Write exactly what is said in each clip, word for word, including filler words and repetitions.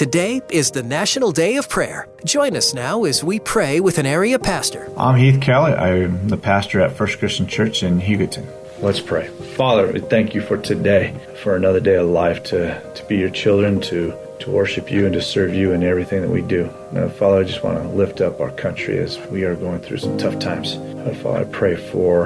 Today is the National Day of Prayer. Join us now as we pray with an area pastor. I'm Heath Kelly. I'm the pastor at First Christian Church in Hugoton. Let's pray. Father, we thank you for today, for another day of life to, to be your children, to, to worship you and to serve you in everything that we do. Now, Father, I just want to lift up our country as we are going through some tough times. Uh, Father, I pray for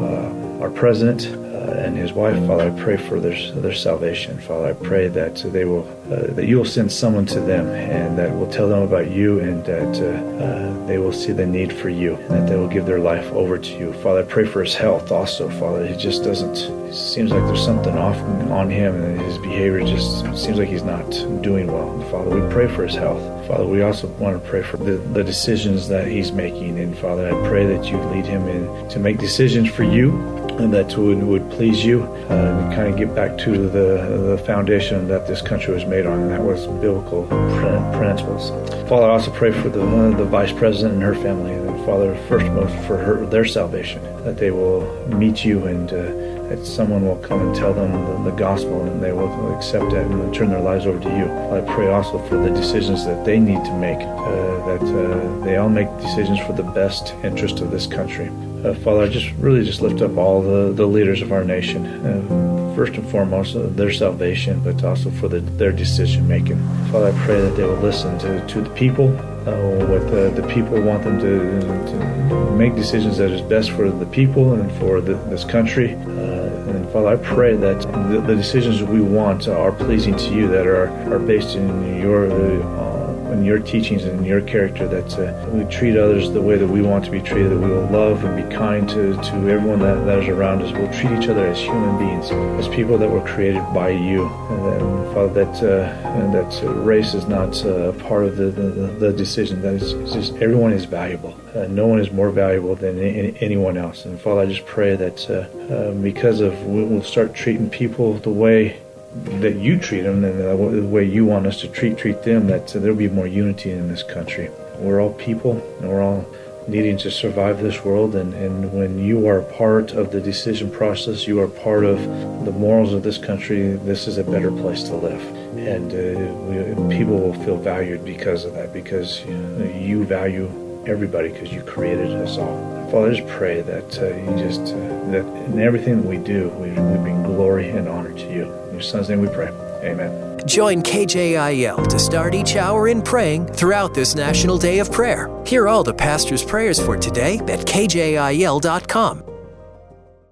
uh, our president uh, and his wife. Father, I pray for their their salvation. Father, I pray that they will uh, that you will send someone to them and that will tell them about you, and that uh, uh, they will see the need for you, and that they will give their life over to you. Father, I pray for his health also. Father, he just doesn't, it seems like there's something off on him, and his behavior just seems like he's not doing well. Father, we pray for his health. Father, we also want to pray for the, the decisions that he's making. And Father, I pray that you lead him in to make decisions for you, and that would, would please you, uh, and kind of get back to the, the foundation that this country was made on, and that was biblical principles. Father, I also pray for the, the vice president and her family, and Father, first most for her, their salvation, that they will meet you, and uh, that someone will come and tell them the, the gospel, and they will accept that and turn their lives over to you. I pray also for the decisions that they need to make, uh, that uh, they all make decisions for the best interest of this country. Uh, Father, I just really just lift up all the, the leaders of our nation, uh, first and foremost, uh, their salvation, but also for the, their decision making. Father, I pray that they will listen to, to the people, uh, what the, the people want them to, to make decisions that is best for the people and for the, this country. Uh, and Father, I pray that the, the decisions we want are pleasing to you, that are, are based in your uh, in your teachings and in your character, that uh, we treat others the way that we want to be treated, that we will love and be kind to, to everyone that, that is around us. We'll treat each other as human beings, as people that were created by you. And then, Father, that uh, and that uh, race is not uh, part of the, the, the decision. That is, it's just everyone is valuable. Uh, no one is more valuable than any, anyone else. And Father, I just pray that uh, uh, because of, we'll start treating people the way that you treat them, and the way you want us to treat treat them, that uh, there'll be more unity in this country. We're all people, and we're all needing to survive this world, and, and when you are part of the decision process, you are part of the morals of this country, this is a better place to live. And uh, we, people will feel valued because of that, because you know, you value everybody, because you created us all. Father, I just pray that uh, you just, uh, that in everything that we do, we, we bring glory and honor to you. In your Son's name we pray. Amen. Join K J I L to start each hour in praying throughout this National Day of Prayer. Hear all the pastor's prayers for today at K J I L dot com.